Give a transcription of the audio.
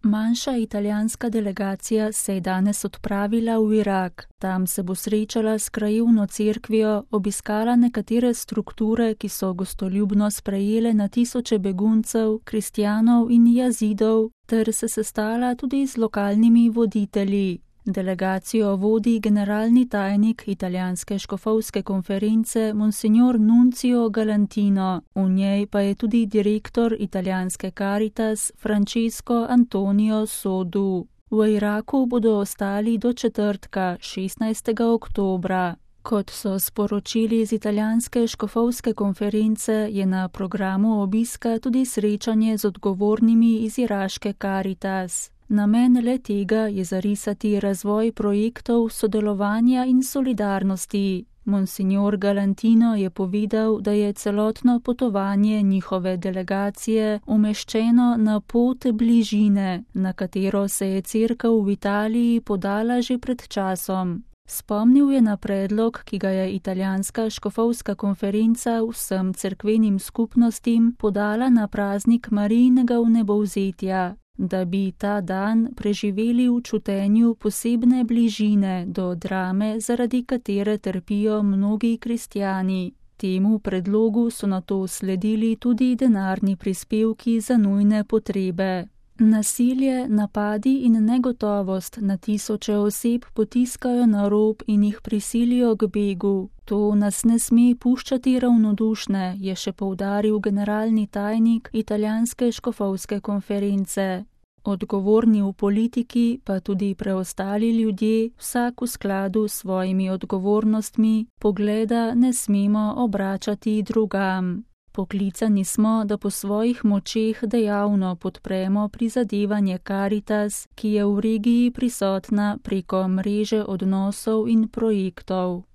Manjša italijanska delegacija se je danes odpravila v Irak. Tam se bo srečala s krajevno cerkvijo, obiskala nekatere strukture, ki so gostoljubno sprejele na tisoče beguncev, kristjanov in jazidov, ter se sestala tudi z lokalnimi voditelji. Delegacijo vodi generalni tajnik italijanske škofovske konference Monsignor Nunzio Galantino, v njej pa je tudi direktor italijanske Caritas Francesco Antonio Sodu. V Iraku bodo ostali do četrtka, 16. oktobra. Kot so sporočili z italijanske škofovske konference, je na programu obiska tudi srečanje z odgovornimi iz iraške Caritas. Namen le tega je zarisati razvoj projektov sodelovanja in solidarnosti. Monsignor Galantino je povedal, da je celotno potovanje njihove delegacije umeščeno na pot bližine, na katero se je cerkev v Italiji podala že pred časom. Spomnil je na predlog, ki ga je italijanska škofovska konferenca vsem cerkvenim skupnostim podala na praznik Marijinega vnebovzetja, da bi ta dan preživeli v čutenju posebne bližine do drame, zaradi katere trpijo mnogi kristjani. Temu predlogu so nato sledili tudi denarni prispevki za nujne potrebe. Nasilje, napadi in negotovost na tisoče oseb potiskajo na rob in jih prisilijo k begu. To nas ne sme puščati ravnodušne, je še poudaril generalni tajnik italijanske škofovske konference. Odgovorni v politiki, pa tudi preostali ljudje, vsak v skladu s svojimi odgovornostmi, pogleda ne smemo obračati drugam. Poklicani smo, da po svojih močeh dejavno podpremo prizadevanje Caritas, ki je v regiji prisotna preko mreže odnosov in projektov.